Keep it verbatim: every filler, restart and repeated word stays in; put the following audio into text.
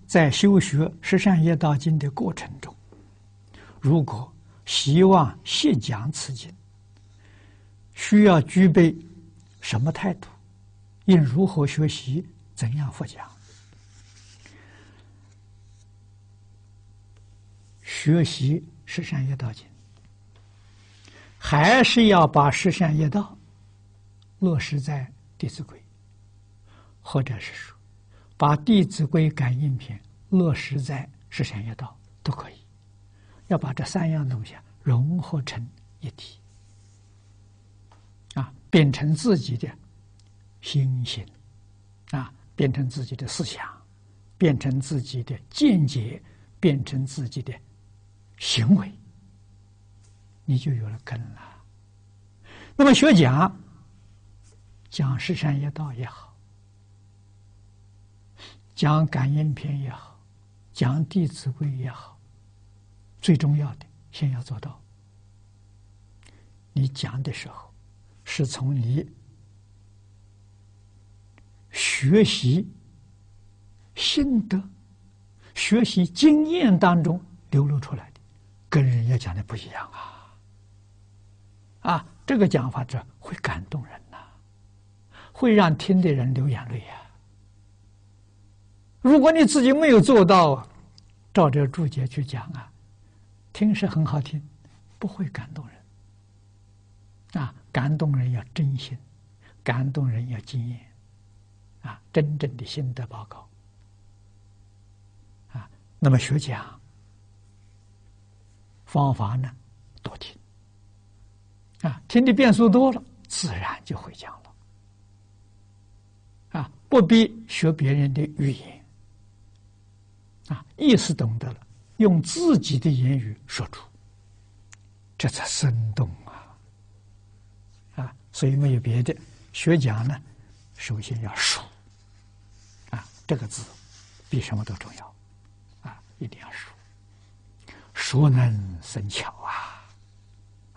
在修学十善业道经的过程中，如果希望细讲此经，需要具备什么态度？应如何学习？怎样复讲？学习十善业道经，还是要把十善业道落实在《弟子规》，或者是说，把《弟子规》感应篇落实在十善业道都可以。要把这三样东西融合成一体，啊，变成自己的心性，啊，变成自己的思想，变成自己的见解，变成自己的行为，你就有了根了。那么学讲，讲十善业道也好，讲感应篇也好，讲弟子规也好，最重要的先要做到，你讲的时候是从你学习心得、学习经验当中流露出来的，跟人家讲的不一样啊！啊，这个讲法这会感动人呐、啊，会让听的人流眼泪啊。如果你自己没有做到，照着注解去讲啊，听是很好听，不会感动人啊！感动人要真心，感动人要经验啊，真正的心得报告啊。那么学讲方法呢，多听啊，听的遍数多了，自然就会讲了啊，不必学别人的语言啊，意思懂得了，用自己的言语说出，这才生动啊！啊，所以没有别的，学讲呢，首先要熟啊，这个字比什么都重要啊，一定要熟，熟能生巧啊。